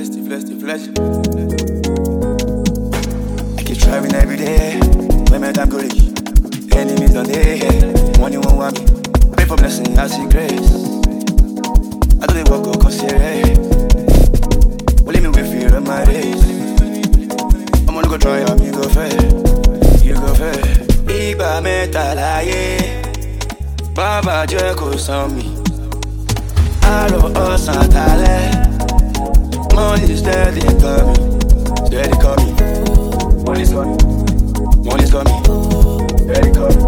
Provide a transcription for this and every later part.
flesh. I keep trying every day. When my time go reach, enemies on the money won't want me. Pray for blessing, I see grace. I do the work, go serious. Will me with fear of my race. I'm gonna go try, I'm go fair. You go fair. Igba meta láyé, Baba jẹ́ kó san mi. Àárọ̀ ọ̀sán àtàlẹ́, money steady coming, steady coming. Money's coming, money's coming, steady coming.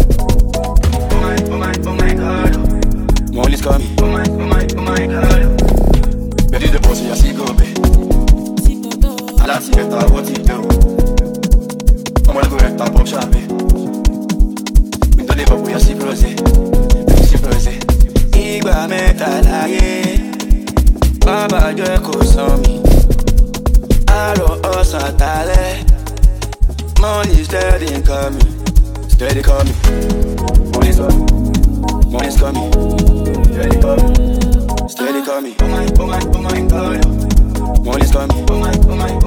Oh my God, money's coming. Oh my God. Ready the boss, I see go pay. I like to get that what you do. I'm gonna go get that pop shop. We don't live up with your secrets. Igba mẹ́ta láyé, Baba jẹ́ kó san mi. Àárọ̀ ọ̀sán àtàlẹ́, money steady coming, steady coming. Money's coming, money's coming, steady coming, steady coming. Oh my God, money's coming.